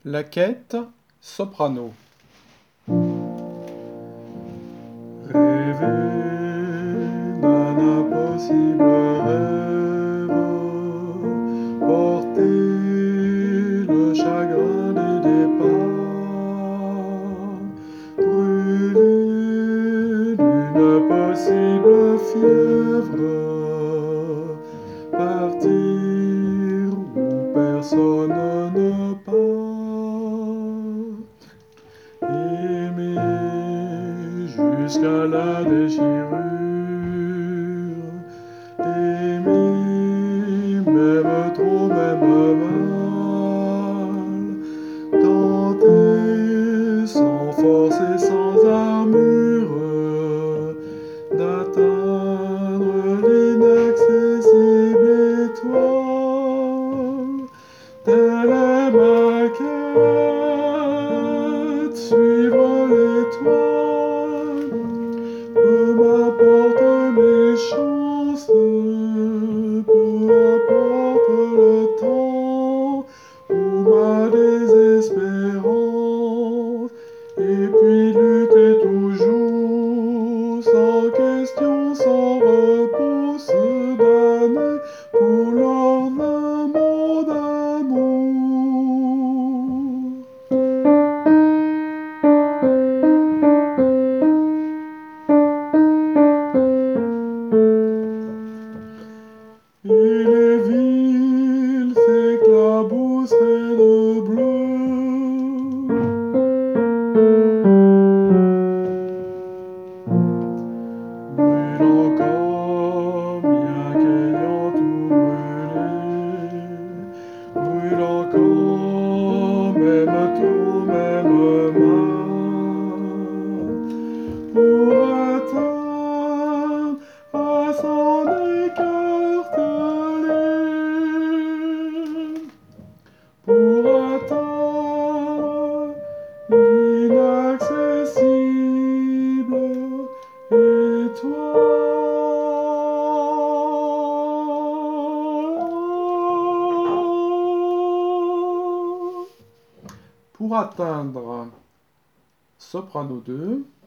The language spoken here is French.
La quête, soprano. Rêver d'un impossible rêve, porter le chagrin du départ, brûler d'une possible fièvre, partir où personne ne part, aimer jusqu'à la déchirure, aimer même trop, même mal, tenter sans force et sans armure d'atteindre l'inaccessible étoile. Telle est ma quête, suivre l'étoile. Peu m'importe mes chances, peu importe le temps ou ma désespérance, et puis lutter toujours, sans question, sans repos, se damner pour l'or d'un monde d'amour. Et les villes s'éclabousseraient de bleu, brûlant comme bien qu'ayant tout brûlé, brûlant comme même tout, même mal, pour atteindre à s'en écarteler, pour atteindre l'inaccessible étoile. Pour atteindre soprano 2,